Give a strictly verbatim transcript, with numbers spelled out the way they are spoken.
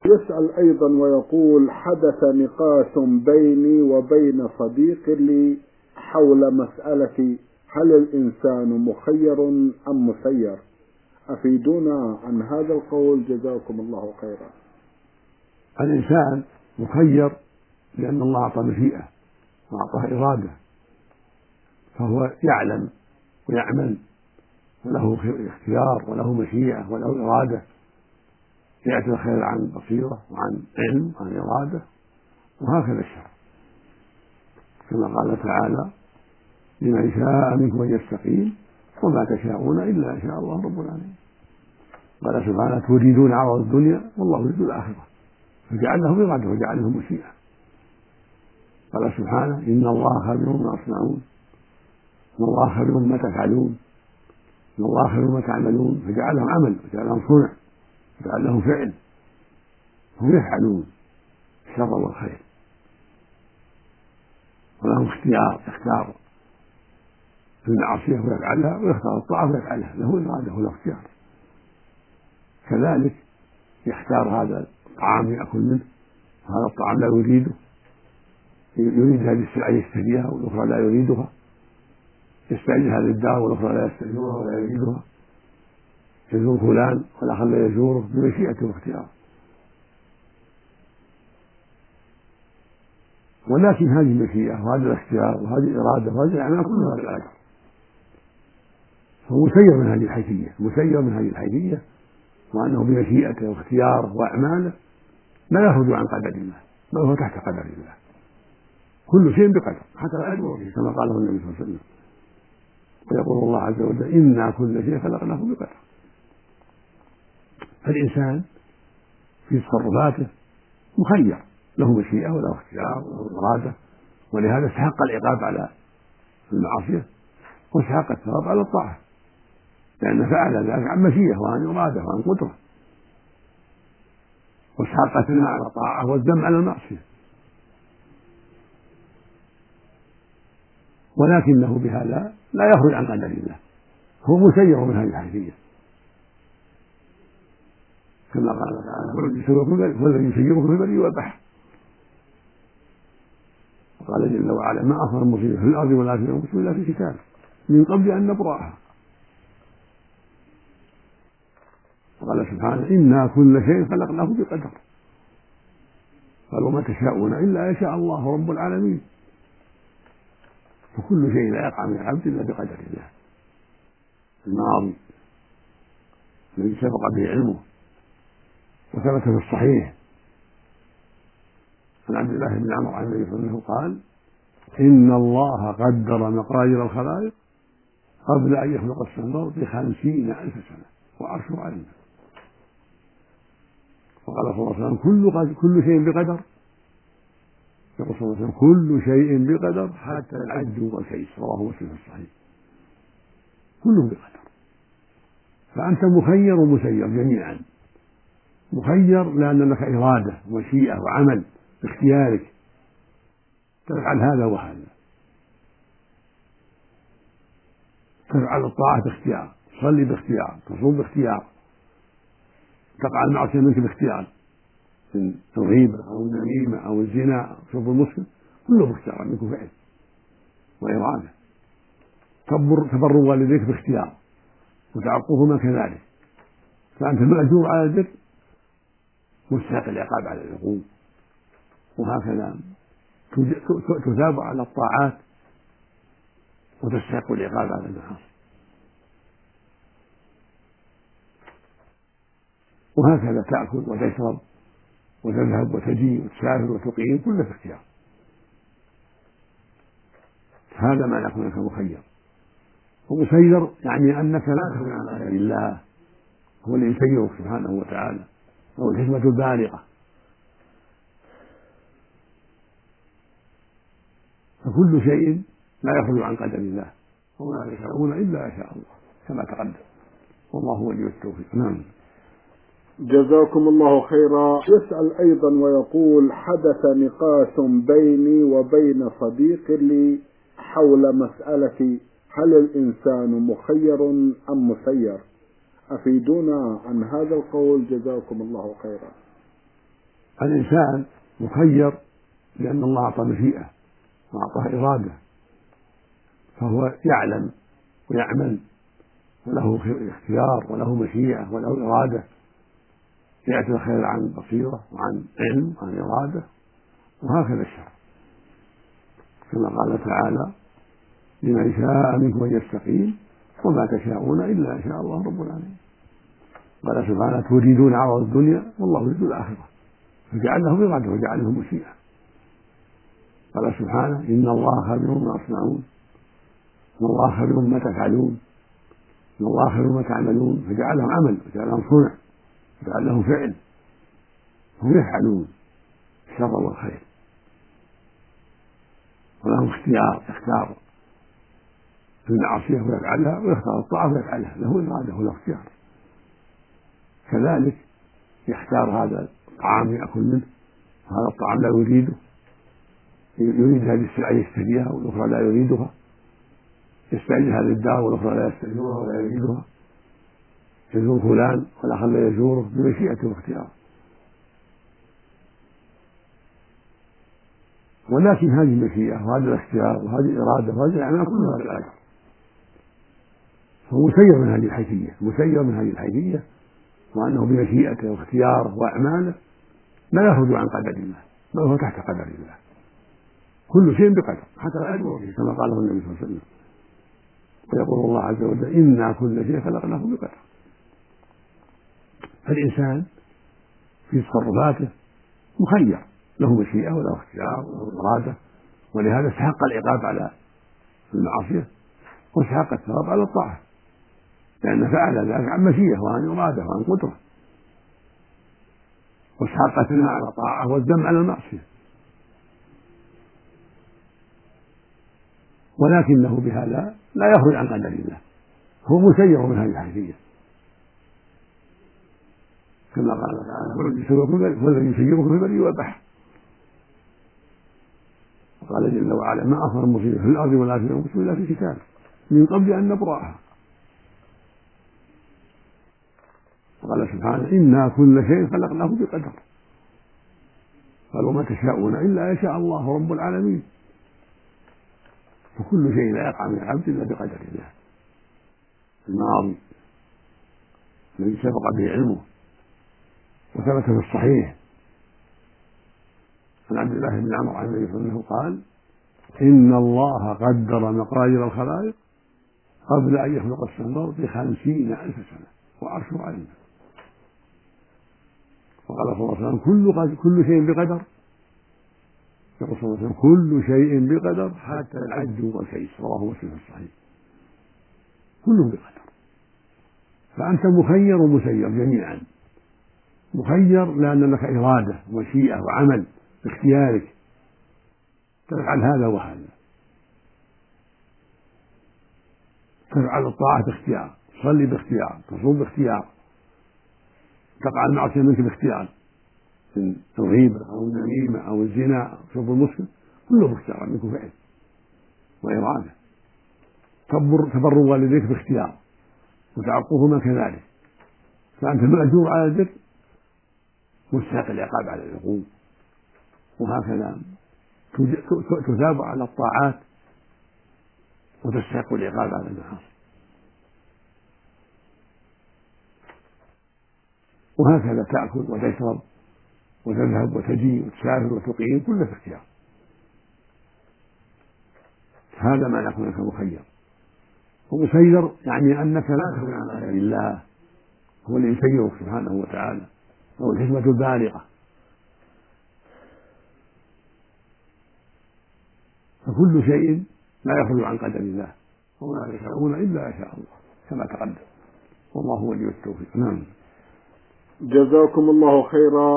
يسأل أيضا ويقول: حدث نقاش بيني وبين صديق لي حول مسألة هل الإنسان مخير أم مسير؟ أفيدونا عن هذا القول جزاكم الله خيرا. الإنسان مخير لأن الله أعطى مشيئة وأعطاه إرادة، فهو يعلم ويعمل وله اختيار وله مشيئة وله إرادة، يأتي الخير عن بصيرة وعن علم وعن إرادة، وهكذا الشر كما قال تعالى: لمن شاء منكم أن يستقيم وما تشاءون إلا إن شاء الله رب العالمين. قال سبحانه: تريدون عرض الدنيا والله يريد الآخرة، فجعل لهم إرادة وجعل لهم مشيئة. قال سبحانه: إن الله خبير بما تصنعون، إن الله خبير بما تفعلون، إن الله خبير بما تعملون، فجعل لهم عمل وجعل لهم صنع وجعل لهم فعل، هم يفعلون الشر والخير، ولهم اختيار، يختار المعصية ويفعلها ويختار الطاعة ويفعلها، له إرادة وله اختيار. كذلك يختار هذا الطعام يأكل منه وهذا الطعام لا يريده، يريد هذه السلعة يشتريها والأخرى لا يريدها، يستأجر هذه الدار والأخرى لا يستأجرها ولا يريدها، يزور فلان والآخر لا يزوره، بمشيئته واختياره. ولكن هذه المشيئة وهذا الاختيار وهذه الإرادة وهذه الأعمال كلها بالقدر، فهو مسير من هذه الحيثية، مسير من هذه الحيثية، وأنه بمشيئته واختياره وأعماله لا يخرج عن قدر الله، بل هو تحت قدر الله. كل شيء بقدر حتى لا يدور فيه، كما قاله النبي صلى الله عليه وسلم. ويقول الله عز وجل: إنا كل شيء خلقناه بقدر. فالإنسان في تصرفاته مخير، له مشيئة وله اختيار وله إرادة، ولهذا استحق العقاب على المعصية واستحق الثواب على الطاعة، لأن فعل ذلك عن مشيئة وعن إرادة وعن قدرة، واستحق الثناء على الطاعة والذم على المعصية، ولكنه بهذا لا يخرج عن قدر الله، هو مسير من هذه الحيثية، كما قال تعالى: والذي يسيركم في البر والبحر. وقال جل وعلا: ما أصاب مصيبة في الأرض ولا في أنفسكم إلا في كتاب من قبل أن نبرأها. وقال سبحانه: إنا كل شيء خلقناه بقدر. قال: وما تشاءون إلا يشاء الله رب العالمين. فكل شيء لا يقع من العبد إلا بقدر الله الماضي الذي سبق به علمه. وثبت في الصحيح عن عبد الله بن عمرو عن النبي صلى الله عليه وسلم قال: إن الله قدر مقادير الخلائق قبل أن يخلق السماوات بخمسين ألف سنة وعرشه على الماء. وقال صلى الله عليه وسلم: كل كل شيء بقدر. يقول صلى الله عليه وسلم: كل شيء بقدر حتى العد والكيس. رواه مسلم في الصحيح. كله بقدر. فأنت مخير ومسير جميعا. مخير لأن لك إرادة ومشيئة وعمل باختيارك، تفعل هذا وهذا، تفعل الطاعة باختيار، تصلي باختيار، تصوم باختيار، تقع المعصية منك باختيار، من الغيبة أو النميمة أو الزنا أو شرب المسكر، كله باختيار منك فعل وإرادة. تبر والديك باختيار وتعقوهما كذلك، فأنت مأجور على البر مستحق العقاب على العقوق، وهكذا تثاب على الطاعات وتستحق العقاب على المعاصي، وهكذا تأكل وتشرب وتذهب وتجي وتسافر وتقيم، كله في اختيار. هذا معنى كونك مخير. ومسير يعني أنك لا تخرج عن قدر الله، هو اللي يسيرك سبحانه وتعالى، وهو الحكمة البالغة. فكل شيء لا يخرج عن قدر الله، وما تشاءون إلا يشاء الله كما تقدم، والله ولي التوفيق. نعم. جزاكم الله خيرا. يسأل أيضا ويقول: حدث نقاش بيني وبين صديق لي حول مسألة هل الإنسان مخير أم مسير؟ أفيدونا عن هذا القول جزاكم الله خيرا. الإنسان مخير لأن الله أعطى مشيئة وأعطاه إرادة، فهو يعلم ويعمل وله اختيار وله مشيئة وله إرادة، يأتي الخير عن بصيرة وعن علم وعن إرادة، وهكذا الشر كما قال تعالى: لمن شاء منكم أن يستقيم وما تشاءون إلا إن شاء الله رب العالمين. قال سبحانه: تريدون عرض الدنيا والله يريد الآخرة، فجعل لهم إرادة وجعل لهم مشيئة. قال سبحانه: إن الله خبير ما تصنعون، إن الله خبير ما تفعلون، إن الله خبير ما تعملون، فجعل لهم عمل وجعل لهم صنع وجعل لهم فعل، هم يفعلون الشر والخير، ولهم اختيار، يختار في المعصية ويفعلها، ويختار الطاعة ويفعلها، له إرادة وله اختيار. كذلك يختار هذا الطعام يأكل منه، وهذا الطعام لا يريده، يريد هذه السلعة يشتريها والأخرى لا يريدها، يستأجر هذه الدار والأخرى لا يستأجرها ولا يريدها، يزور فلان والآخر لا يزوره، بمشيئته واختياره. ولكن هذه المشيئة وهذا الاختيار وهذه الإرادة وهذه الأعمال كلها بالأجر، فهو مسير من هذه الحيثية، مسير من هذه الحيثية، وأنه بمشيئته واختياره وأعماله لا يخرج عن قدر الله، بل هو تحت قدر الله، كل شيء بقدر، حتى الأجر كما قاله النبي صلى الله عليه وسلم. ويقول الله عز وجل: إنا كل شيء خلقناه بقدر. فالإنسان في تصرفاته مخير، له مشيئة وله اختيار وله إرادة، ولهذا استحق العقاب على المعصية واستحق الثواب على الطاعة، لأن فعل ذلك عن مشيئة وعن إرادة وعن قدرة، واستحق الثناء على الطاعة والذم على المعصية، ولكنه بهذا لا يخرج عن قدر الله، هو مسير من هذه الحيثية كما قال تعالى: والذي يسيركم في البر والبحر. وقال جل وعلا: ما أصاب مصيبة في الأرض ولا في أنفسكم إلا في كتاب من قبل أن نبرأها. وقال سبحانه: إنا كل شيء خلقناه بقدر. قال: وما تشاءون إلا أن شاء الله رب العالمين. فكل شيء لا يقع من العبد إلا بقدر الله الماضي الذي سبق به علمه، وثبت في الصحيح عن عبد الله بن عمرو عن النبي صلى الله عليه وسلم قال: إن الله قدر مقادير الخلائق قبل أن يخلق السماوات بخمسين ألف سنة وعرشه على الماء. وقال صلى الله عليه وسلم: كل كل شيء بقدر. يقول صلى الله عليه وسلم: كل شيء بقدر حتى العجز والكيس. رواه مسلم في الصحيح. كله بقدر، فأنت مخير ومسير جميعا. مخير لأن لك إرادة ومشيئة وعمل باختيارك، تفعل هذا وهذا، تفعل الطاعة باختيار، تصلي باختيار، تصوم باختيار، تقع المعصية منك باختيار، من الغيبة أو النميمة أو الزنا أو شرب المسكر، كله باختيار منك فعل وإرادة. تبر والديك باختيار وتعقوهما كذلك، فأنت مأجور على البر مستحق العقاب على العقوق، وهكذا تثاب على الطاعات وتستحق العقاب على المعاصي، وهكذا تأكل وتشرب وتذهب وتجي وتسافر وتقيم، كله في اختيار. هذا معنى كونك مخير. ومسير يعني أنك لا تخرج عن قدر الله، هو اللي يسيرك سبحانه وتعالى، له الحكمة البالغة. فكل شيء لا يخرج عن قدر الله، وما يشاءون إلا أن شاء الله كما تقدم، والله هو ولي التوفيق. نعم. جزاكم الله خيرا.